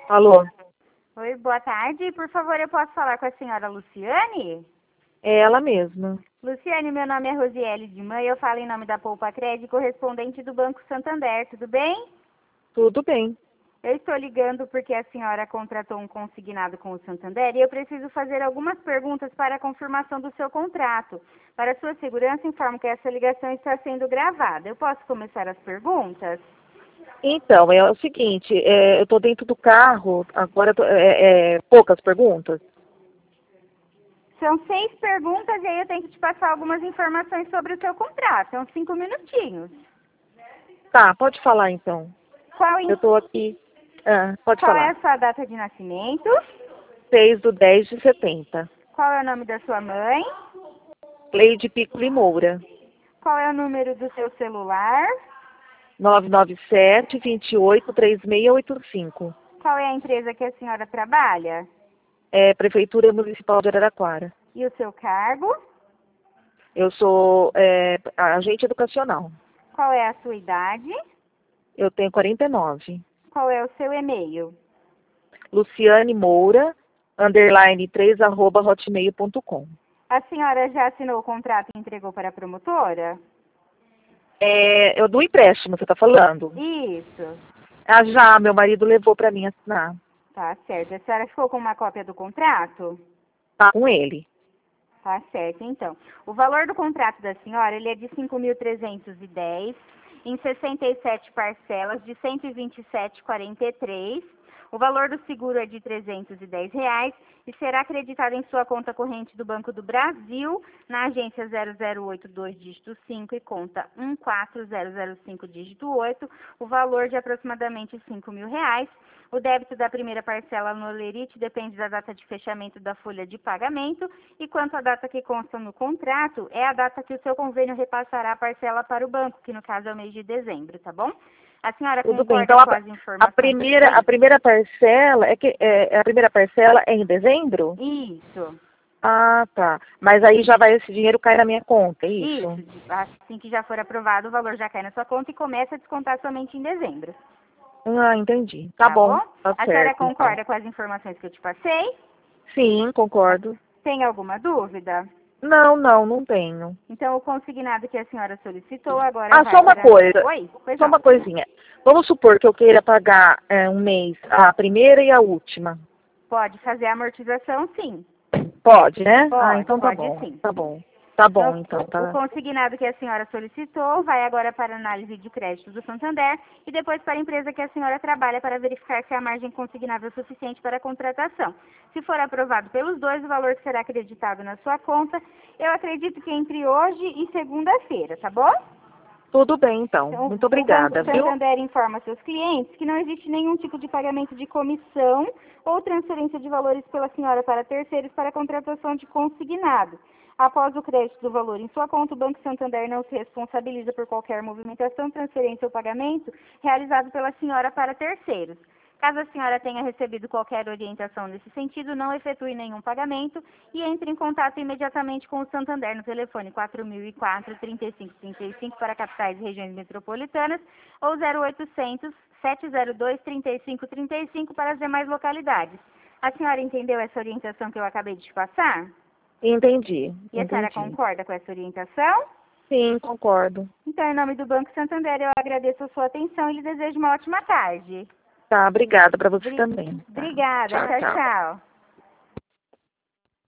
Alô? Oi, boa tarde. Por favor, eu posso falar com a senhora Luciane? É ela mesma. Luciane, meu nome é Rosiele de Mãe, eu falo em nome da Poupa Crédito, correspondente do Banco Santander, tudo bem? Tudo bem. Eu estou ligando porque a senhora contratou um consignado com o Santander e eu preciso fazer algumas perguntas para a confirmação do seu contrato. Para sua segurança, informo que essa ligação está sendo gravada. Eu posso começar as perguntas? Então, é o seguinte, eu estou dentro do carro, agora poucas perguntas. São 6 perguntas e aí eu tenho que te passar algumas informações sobre o seu contrato. São 5 minutinhos. Tá, pode falar então. Qual, Eu estou aqui. Pode qual é falar. a sua data de nascimento? 6/10/70. Qual é o nome da sua mãe? Cleide Piccoli Moura. Qual é o número do seu celular? 997-283685. Qual é a empresa que a senhora trabalha? É Prefeitura Municipal de Araraquara. E o seu cargo? Eu sou agente educacional. Qual é a sua idade? Eu tenho 49. Qual é o seu e-mail? Luciane Moura, _3@hotmail.com. A senhora já assinou o contrato e entregou para a promotora? Eu do empréstimo, você está falando? Isso. Ah, já, meu marido levou para mim assinar. Tá certo. A senhora ficou com uma cópia do contrato? Tá com ele. Tá certo, então. O valor do contrato da senhora, ele é de 5.310 em 67 parcelas de 127,43. O valor do seguro é de R$ 310 e será acreditado em sua conta corrente do Banco do Brasil, na agência 0082, dígito 5 e conta 14005, dígito 8, o valor de aproximadamente R$ 5.000. O débito da primeira parcela no Lerite depende da data de fechamento da folha de pagamento e quanto à data que consta no contrato, é a data que o seu convênio repassará a parcela para o banco, que no caso é o mês de dezembro, tá bom? A senhora Tudo bem. concorda Então com as informações? a primeira parcela a primeira parcela é em dezembro? Isso. Ah, tá. Mas aí já vai esse dinheiro cai na minha conta, é isso? Isso. Assim que já for aprovado, o valor já cai na sua conta e começa a descontar somente em dezembro. Ah, entendi. Tá Tá bom. bom? Tá A senhora certo, então. concorda com as informações que eu te passei? Sim, concordo. Tem alguma dúvida? Não tenho. Então, o consignado que a senhora solicitou agora Ah, vai só uma para... coisa. Oi? Pois Só não. uma coisinha. Vamos supor que eu queira pagar um mês, a primeira e a última. Pode fazer a amortização, sim. Pode, né? Ah, Pode, então tá pode bom. sim. Tá bom. Tá Então, bom, então. o Tá. consignado que a senhora solicitou vai agora para a análise de crédito do Santander e depois para a empresa que a senhora trabalha para verificar se a margem consignada é suficiente para a contratação. Se for aprovado pelos dois, o valor será acreditado na sua conta. Eu acredito que entre hoje e segunda-feira, tá bom? Tudo bem, então. Então, Muito o Banco obrigada, viu? Santander informa seus clientes que não existe nenhum tipo de pagamento de comissão ou transferência de valores pela senhora para terceiros para a contratação de consignado. Após o crédito do valor em sua conta, o Banco Santander não se responsabiliza por qualquer movimentação, transferência ou pagamento realizado pela senhora para terceiros. Caso a senhora tenha recebido qualquer orientação nesse sentido, não efetue nenhum pagamento e entre em contato imediatamente com o Santander no telefone 4004-3535 para capitais e regiões metropolitanas ou 0800 702 3535 para as demais localidades. A senhora entendeu essa orientação que eu acabei de te passar? Entendi. E a senhora Entendi. concorda com essa orientação? Sim, concordo. Então, em nome do Banco Santander, eu agradeço a sua atenção e lhe desejo uma ótima tarde. Tá, obrigada para você também. Tá. Obrigada. Tchau, Tchau, tchau. tchau.